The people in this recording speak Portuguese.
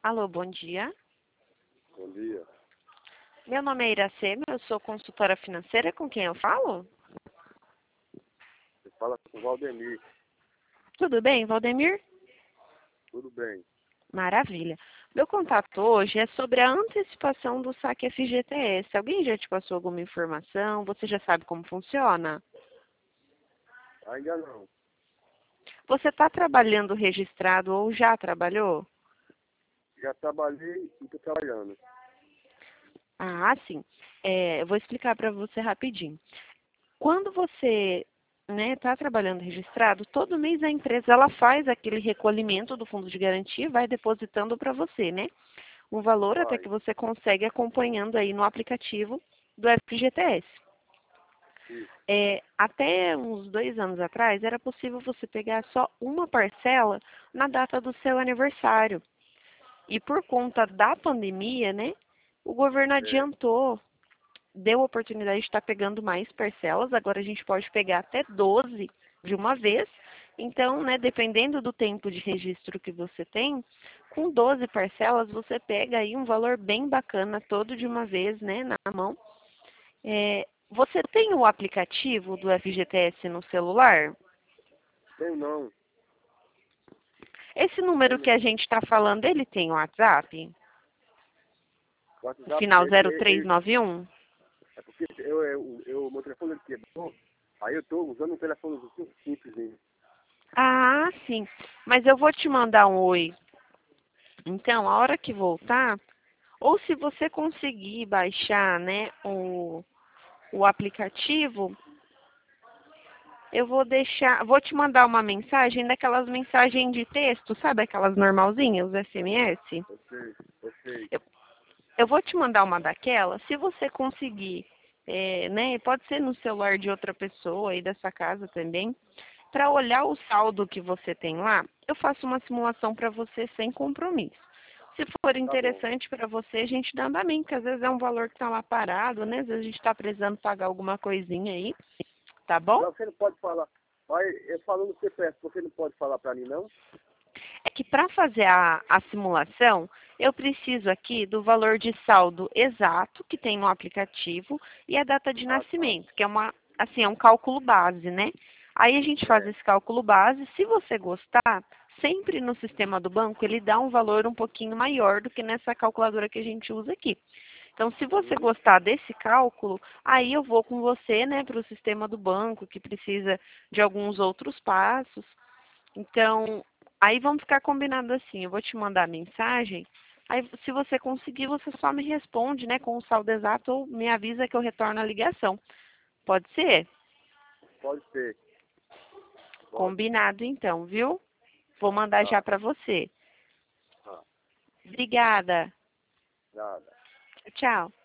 Alô, bom dia. Bom dia. Meu nome é Iracema, eu sou consultora financeira. Com quem eu falo? Você fala com o Valdemir. Tudo bem, Valdemir? Tudo bem. Maravilha. Meu contato hoje é sobre a antecipação do saque FGTS. Alguém já te passou alguma informação? Você já sabe como funciona? Ainda não. Você está trabalhando registrado ou já trabalhou? Já trabalhei e estou trabalhando. Ah, sim. Eu vou explicar para você rapidinho. Quando você está trabalhando registrado, todo mês a empresa ela faz aquele recolhimento do fundo de garantia, vai depositando para você, né? Um valor até Vai. que você consegue acompanhando aí no aplicativo do FGTS. Isso. Até uns 2 anos atrás, era possível você pegar só uma parcela na data do seu aniversário. E por conta da pandemia, né, o governo É. adiantou, deu a oportunidade de estar pegando mais parcelas. Agora a gente pode pegar até 12 de uma vez. Então, né, dependendo do tempo de registro que você tem, com 12 parcelas você pega aí um valor bem bacana todo de uma vez, né, na mão. Você tem o aplicativo do FGTS no celular? Tem não. Esse número Tem que a não. gente está falando, ele tem WhatsApp? O O WhatsApp, final 0391? é porque meu telefone ele quebrou. Aí eu estou usando um telefone simples. Hein? Ah, sim. Mas eu vou te mandar um oi. Então, a hora que voltar, ou se você conseguir baixar, né, o aplicativo, eu vou te mandar uma mensagem daquelas mensagens de texto, sabe aquelas normalzinhas, os SMS? Eu sei. Eu sei. Eu, eu vou te mandar uma daquelas, se você conseguir, né, pode ser no celular de outra pessoa aí dessa casa também, para olhar o saldo que você tem lá, eu faço uma simulação para você sem compromisso. Se for Tá bom. interessante para você, a gente dá andamento, porque às vezes é um valor que está lá parado, né? Às vezes a gente está precisando pagar alguma coisinha aí, tá bom? Não, você não pode falar. Vai, eu falando no CPF, você não pode falar para mim, não? É que para fazer a simulação, eu preciso aqui do valor de saldo exato que tem no aplicativo e a data de Ah, tá. nascimento, que é assim, é um cálculo base, né? Aí a gente faz É. esse cálculo base. Se você gostar, sempre no sistema do banco ele dá um valor um pouquinho maior do que nessa calculadora que a gente usa aqui. Então, se você Uhum. gostar desse cálculo, aí eu vou com você, né, para o sistema do banco, que precisa de alguns outros passos. Então, aí vamos ficar combinado assim. Eu vou te mandar a mensagem. Aí, se você conseguir, você só me responde, né, com o saldo exato ou me avisa que eu retorno a ligação. Pode ser? Pode ser. Pode. Combinado então, viu? Vou mandar já Tá. para você. Tá. Obrigada. Nada. Tchau.